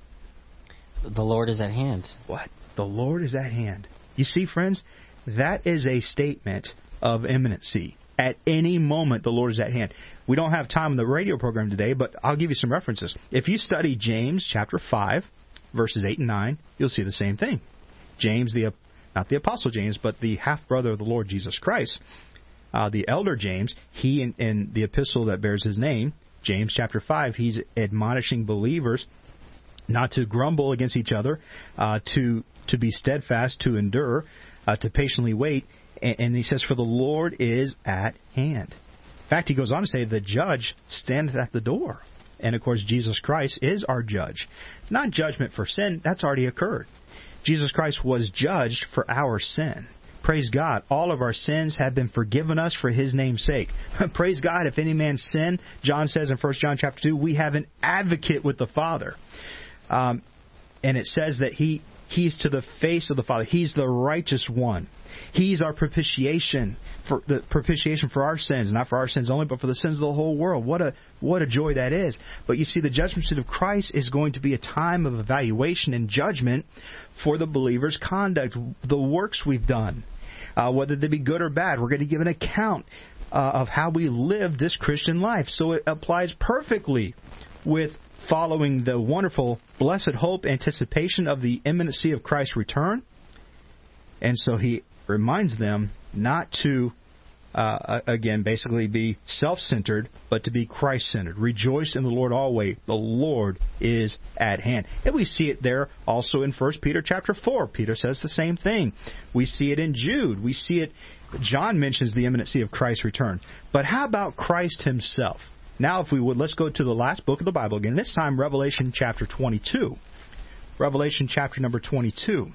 The Lord is at hand.
What? The Lord is at hand. You see, friends, that is a statement of imminency. At any moment, the Lord is at hand. We don't have time in the radio program today, but I'll give you some references. If you study James chapter five, verses eight and nine, you'll see the same thing. James, the not the Apostle James, but the half-brother of the Lord Jesus Christ, uh, the elder James, he in, in the epistle that bears his name, James chapter five, he's admonishing believers not to grumble against each other, uh, to to be steadfast, to endure, uh, to patiently wait. And, and he says, for the Lord is at hand. In fact, he goes on to say, the judge standeth at the door. And, of course, Jesus Christ is our judge. Not judgment for sin. That's already occurred. Jesus Christ was judged for our sin. Praise God. All of our sins have been forgiven us for His name's sake. Praise God. If any man sin, John says in First John chapter two, we have an advocate with the Father. Um, and it says that he He's to the face of the Father. He's the righteous one. He's our propitiation, for the propitiation for our sins, not for our sins only, but for the sins of the whole world. What a what a joy that is. But you see, the judgment seat of Christ is going to be a time of evaluation and judgment for the believer's conduct, the works we've done, uh, whether they be good or bad. We're going to give an account uh, of how we live this Christian life. So it applies perfectly with following the wonderful, blessed hope, anticipation of the imminency of Christ's return. And so he reminds them not to, uh, again, basically be self-centered, but to be Christ-centered. Rejoice in the Lord always. The Lord is at hand. And we see it there also in First Peter chapter four. Peter says the same thing. We see it in Jude. We see it, John mentions the imminency of Christ's return. But how about Christ himself? Now, if we would, let's go to the last book of the Bible again. This time, Revelation chapter twenty-two. Revelation chapter number twenty-two.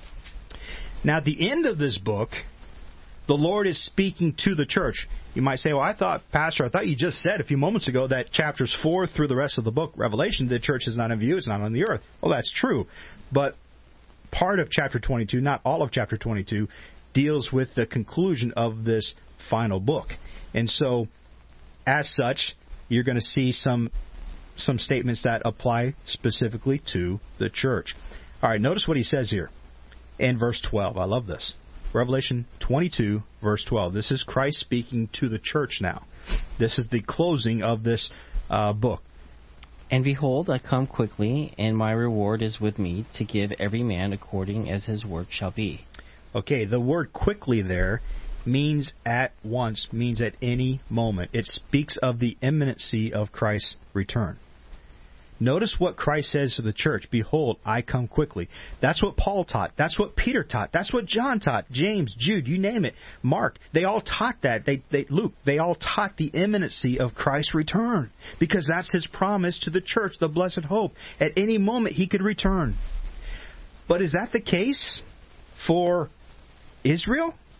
Now, at the end of this book, the Lord is speaking to the church. You might say, well, I thought, Pastor, I thought you just said a few moments ago that chapters four through the rest of the book, Revelation, the church is not in view, it's not on the earth. Well, that's true. But part of chapter twenty-two, not all of chapter twenty-two, deals with the conclusion of this final book. And so, as such, you're going to see some some statements that apply specifically to the church. All right, notice what he says here in verse twelve. I love this. Revelation twenty-two, verse twelve. This is Christ speaking to the church now. This is the closing of this uh, book.
And behold, I come quickly, and my reward is with me, to give every man according as his work shall be.
Okay, the word quickly there means at once, means at any moment. It speaks of the imminency of Christ's return. Notice what Christ says to the church. Behold, I come quickly. That's what Paul taught. That's what Peter taught. That's what John taught. James, Jude, you name it. Mark, they all taught that. They, they, Luke, they all taught the imminency of Christ's return. Because that's His promise to the church, the blessed hope. At any moment He could return. But is that the case for Israel?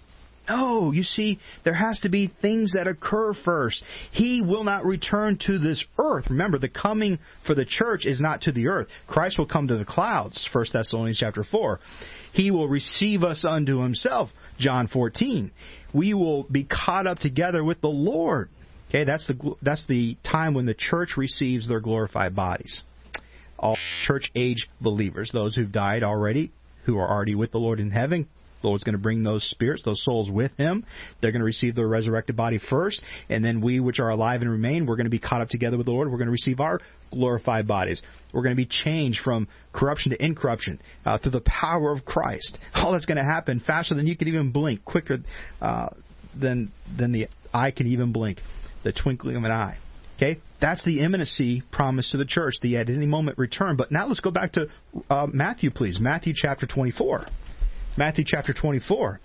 No, you see, there has to be things that occur first. He will not return to this earth. Remember, the coming for the church is not to the earth. Christ will come to the clouds, First Thessalonians chapter four. He will receive us unto himself, John fourteen. We will be caught up together with the Lord. Okay, that's the that's the time when the church receives their glorified bodies. All church-age believers, those who've died already, who are already with the Lord in heaven, the Lord's going to bring those spirits, those souls with him. They're going to receive their resurrected body first, and then we which are alive and remain, we're going to be caught up together with the Lord. We're going to receive our glorified bodies. We're going to be changed from corruption to incorruption uh, through the power of Christ. All that's going to happen faster than you can even blink, quicker uh, than than the eye can even blink, the twinkling of an eye. Okay, that's the imminency promised to the church, the at any moment return. But now let's go back to uh, Matthew, please. Matthew chapter twenty-four. Matthew chapter twenty-four.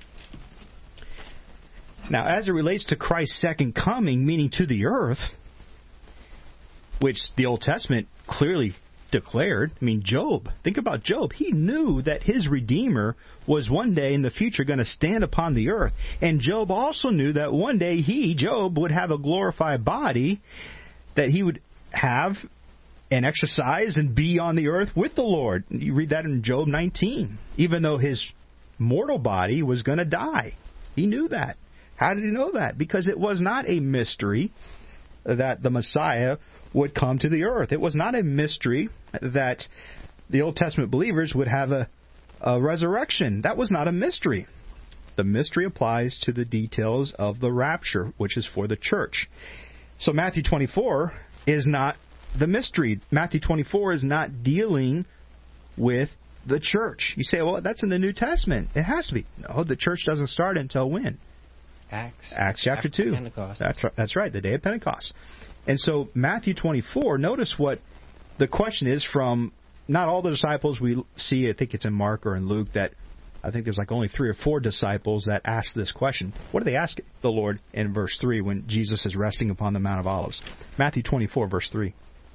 Now, as it relates to Christ's second coming, meaning to the earth, which the Old Testament clearly declared. I mean, Job, think about Job. He knew that his Redeemer was one day in the future going to stand upon the earth. And Job also knew that one day he, Job, would have a glorified body that he would have and exercise and be on the earth with the Lord. You read that in Job nineteen. Even though his mortal body was going to die. He knew that. How did he know that? Because it was not a mystery that the Messiah would come to the earth. It was not a mystery that the Old Testament believers would have a, a resurrection. That was not a mystery. The mystery applies to the details of the rapture, which is for the church. So Matthew twenty-four is not the mystery. Matthew twenty-four is not dealing with the church. You say, well, that's in the New Testament. It has to be. No, the church doesn't start until when?
Acts.
Acts chapter two.
Pentecost.
That's right, that's right, the day of Pentecost. And so Matthew twenty-four, notice what the question is from not all the disciples we see. I think it's in Mark or in Luke that I think there's like only three or four disciples that ask this question. What do they ask the Lord in verse three when Jesus is resting upon the Mount of Olives? Matthew twenty-four, verse three.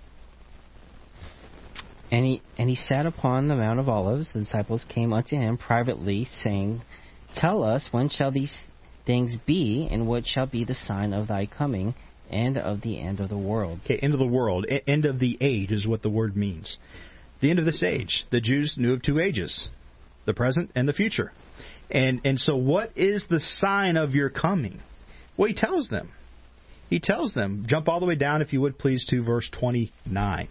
And he, and he sat upon the Mount of Olives. The disciples came unto him privately, saying, Tell us, when shall these things be, and what shall be the sign of thy coming, and of the end of the world?
Okay, end of the world. E- end of the age is what the word means. The end of this age. The Jews knew of two ages, the present and the future. And and so what is the sign of your coming? Well, he tells them. He tells them. Jump all the way down, if you would, please, to verse twenty-nine.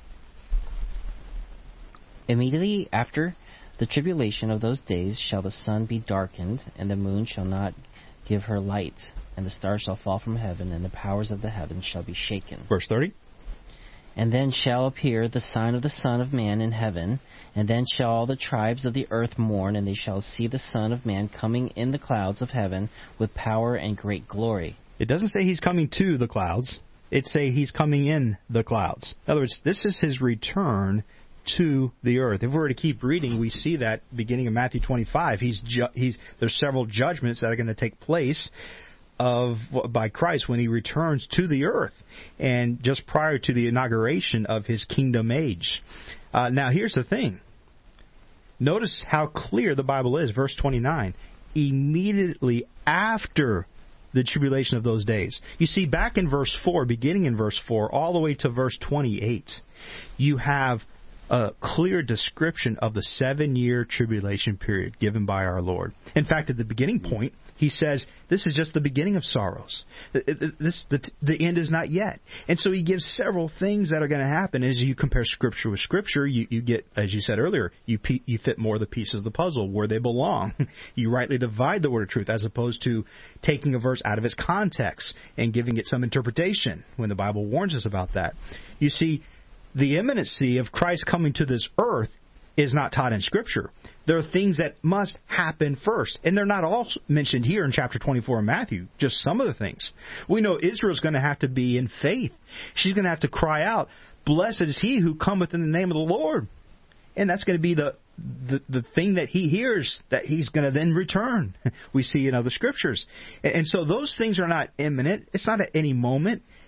Immediately after the tribulation of those days shall the sun be darkened, and the moon shall not give her light, and the stars shall fall from heaven, and the powers of the heavens shall be shaken.
Verse thirty.
And then shall appear the sign of the Son of Man in heaven, and then shall all the tribes of the earth mourn, and they shall see the Son of Man coming in the clouds of heaven with power and great glory.
It doesn't say he's coming to the clouds. It say he's coming in the clouds. In other words, this is his return to the earth. If we were to keep reading, we see that beginning of Matthew twenty-five, he's ju- he's there's several judgments that are going to take place of by Christ when he returns to the earth, and just prior to the inauguration of his kingdom age. Uh, now, here's the thing. Notice how clear the Bible is. Verse twenty-nine. Immediately after the tribulation of those days. You see, back in verse four, beginning in verse four, all the way to verse twenty-eight, you have a clear description of the seven-year tribulation period given by our Lord. In fact, at the beginning point, he says, this is just the beginning of sorrows. This, the, the end is not yet. And so he gives several things that are going to happen. As you compare Scripture with Scripture, you, you get, as you said earlier, you, you fit more of the pieces of the puzzle where they belong. You rightly divide the word of truth as opposed to taking a verse out of its context and giving it some interpretation when the Bible warns us about that. You see, the imminency of Christ coming to this earth is not taught in Scripture. There are things that must happen first. And they're not all mentioned here in chapter twenty-four of Matthew, just some of the things. We know Israel's going to have to be in faith. She's going to have to cry out, blessed is he who cometh in the name of the Lord. And that's going to be the, the, the thing that he hears, that he's going to then return. We see in other Scriptures. And, and so those things are not imminent. It's not at any moment.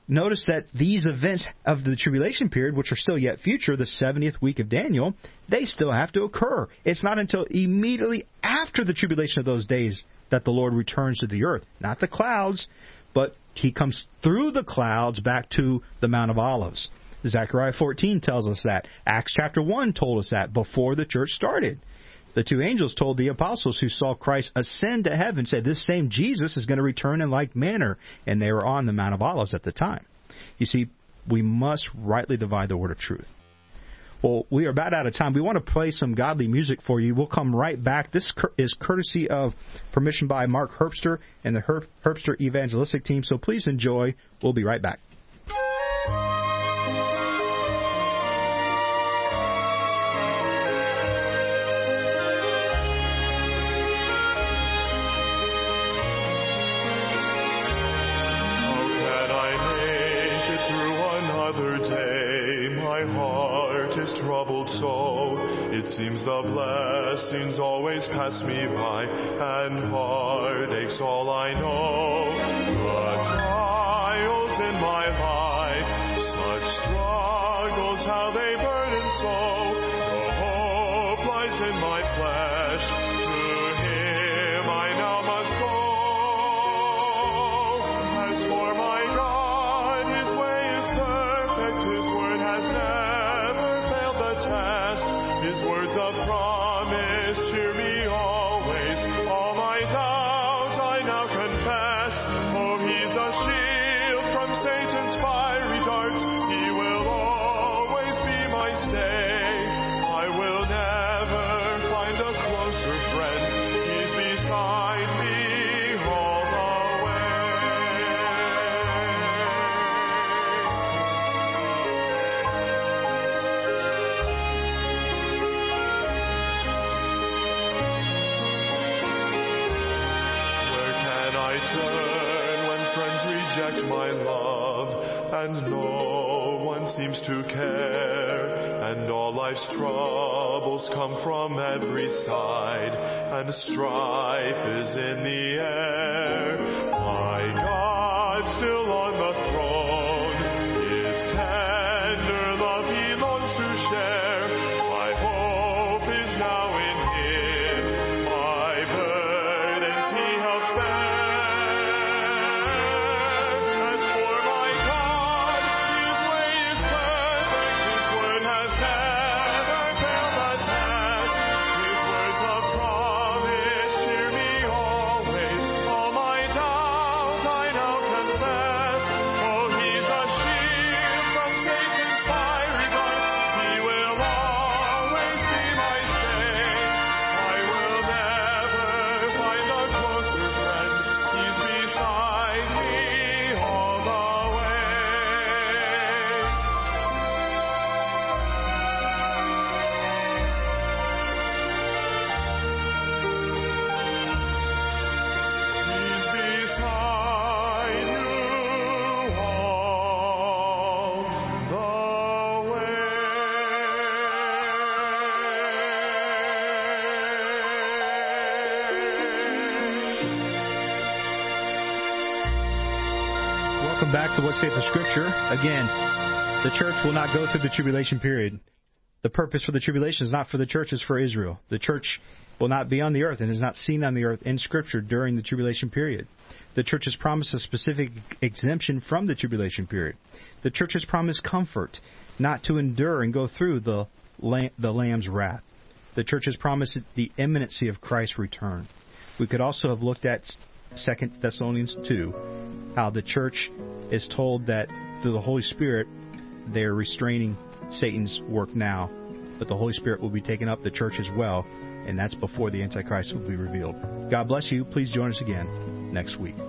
notice that these events of the tribulation period, which are still yet future, the seventieth week of Daniel, they still have to occur. It's not until immediately after the tribulation of those days that the Lord returns to the earth. Not the clouds, but he comes through the clouds back to the Mount of Olives. Zechariah fourteen tells us that. Acts chapter one told us that before the church started. The two angels told the apostles who saw Christ ascend to heaven, said, this same Jesus is going to return in like manner. And they were on the Mount of Olives at the time. You see, we must rightly divide the word of truth. Well, we are about out of time. We want to play some godly music for you. We'll come right back. This is courtesy of permission by Mark Herbster and the Herb- Herbster Evangelistic Team. So please enjoy. We'll be right back.
Troubled so, it seems the blessings always pass me by, and heartache's all I know. The trials in my life, such struggles, how they burden so. The hope lies in my flesh, to him I now must go. As for my God, his way is perfect, his word has never test. His words of promise cheer me always. All my doubts I now confess. Oh, he's a shield from Satan's fiery darts. He will always be my stay. I will never find a closer friend. He's beside me all the way. Turn when friends reject my love, and no one seems to care, and all life's troubles come from every side, and strife is in the air. My God still on the throne, his tender love he longs to share. My hope is now in him, my burdens he helps bear.
Welcome back to What Saith the Scripture. Again, the church will not go through the tribulation period. The purpose for the tribulation is not for the church, it's for Israel. The church will not be on the earth and is not seen on the earth in Scripture during the tribulation period. The church has promised a specific exemption from the tribulation period. The church has promised comfort, not to endure and go through the, lamb, the Lamb's wrath. The church has promised the imminency of Christ's return. We could also have looked at Second Thessalonians two, how the church is told that through the Holy Spirit they're restraining Satan's work now, but the Holy Spirit will be taken up the church as well, and that's before the Antichrist will be revealed. God bless you. Please join us again next week.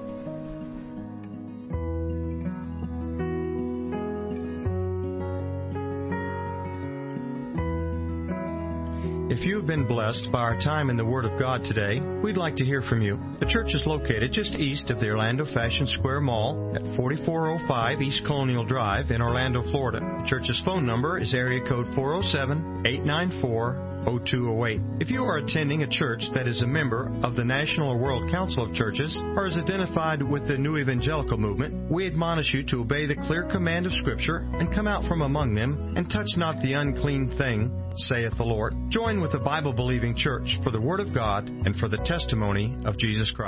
If you have been blessed by our time in the Word of God today, we'd like to hear from you. The church is located just east of the Orlando Fashion Square Mall at forty-four oh five East Colonial Drive in Orlando, Florida. The church's phone number is area code four oh seven, eight nine four, oh two oh eight. If you are attending a church that is a member of the National or World Council of Churches or is identified with the New Evangelical Movement, we admonish you to obey the clear command of Scripture and come out from among them and touch not the unclean thing, saith the Lord. Join with the Bible-believing church for the Word of God and for the testimony of Jesus Christ.